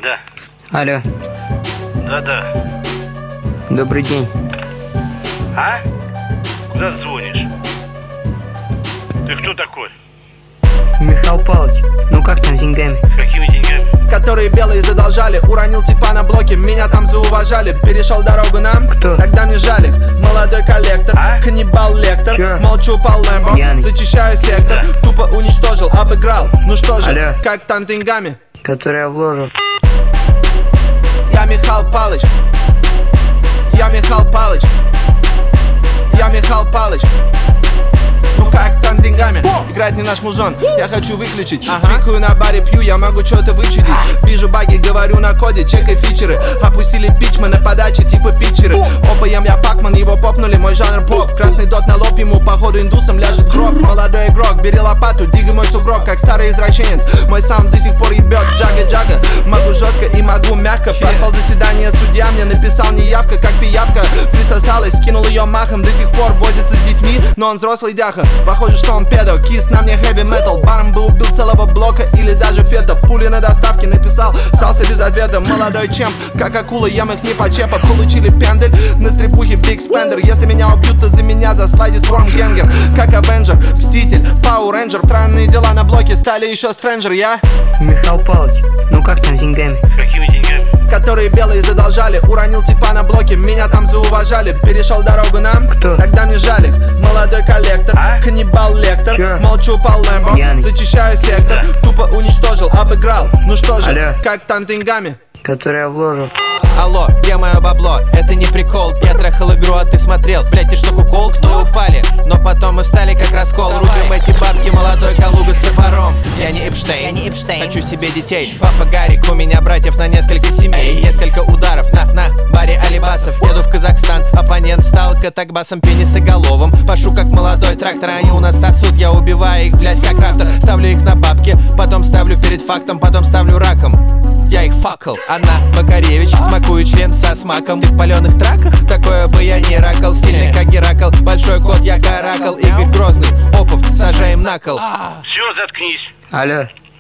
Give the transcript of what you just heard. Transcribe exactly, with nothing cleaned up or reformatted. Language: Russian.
Да. Алло. Да-да. Добрый день. А? Куда ты звонишь? Ты кто такой? Михаил Павлович, ну как там с деньгами? Какими деньгами? Которые белые задолжали, уронил типа на блоке, меня там зауважали. Перешел дорогу нам, Кто? тогда мне жаль их. Молодой коллектор, А? каннибал лектор. Чё? Молчу по лэмбо, Пьяный. зачищаю сектор. Да. Тупо уничтожил, обыграл. Ну что же, Алло. как там с деньгами? Который я вложил. Я Михаил Павлович. Я Михаил Павлович. Я Михаил Павлович. Ну как там с деньгами? Играть не наш музон, я хочу выключить. Пикаю на баре, пью, я могу что-то вычудить. Вижу баги, говорю на коде, чекай фичеры. Опустили пич, мы на подаче, типа питчеры. Опаем я Пакман, его попнули, мой жанр поп. Красный дот на лоб, ему походу индусом ляжет гроб. Молодой игрок, бери лопату, дигай мой сугроб, как старый извращенец. Мой саунд до сих пор ебет, джага-джага. Могу жестко и могу мягко. Проспал заседание, судья мне написал неявка, как пиявка. Присосалась, скинул ее махом, до сих пор возится с детьми, но он взрослый дяха. Похоже, что он педо, кис на мне heavy metal. Баром бы убил целого блока или даже фета. Пули на доставке написал, остался без ответа. Молодой чемп, как акула, ем их не по чепа. Получили пендель на стрипухе Big Spender. Если меня убьют, то за меня заслайдит Вормгенгер. Как Авенджер, Мститель, Power Ranger. Странные дела на блоке стали еще стрэнджер, я Михаил Павлович, ну как там с деньгами? Какими деньгами? Которые белые задолжали, уронил типа на блоке, меня там зауважали. Перешел дорогу нам, Кто? тогда мне жаль их. Молодой коллектор, А? каннибал лектор. Чё? Молчу по лэмбо, Пьяный. зачищаю сектор. Да. Тупо уничтожил, обыграл. Ну что же, Алло. как там с деньгами? Который я вложил. Алло, где мое бабло? Это не прикол. Я трахал игру, а ты смотрел. Блять, ты что, кукол? Кто упали? Но потом мы встали как раскол. Рубим эти бабки, молодой Калуга с топором. Я не Эпштейн, Я не Эпштейн. хочу себе детей. Папа Гарик, у меня братьев на несколько семей. Несколько ударов на, на баре Алибасов. Еду в Казахстан, оппонент стал катакбасом пенисоголовым. Пашу как молодой трактор, они у нас сосут. Я убиваю их, блядь, как раптор. Ставлю их на бабки, потом ставлю перед фактом, потом ставлю раком. Я их факал. Анна Макаревич, смакую член со смаком. Ты в паленых траках? Такое бы я не ракал. Стильный как Геракл, большой кот, я каракал. Игорь Грозный, Опов, сажаем на кол. Все, заткнись. Алло.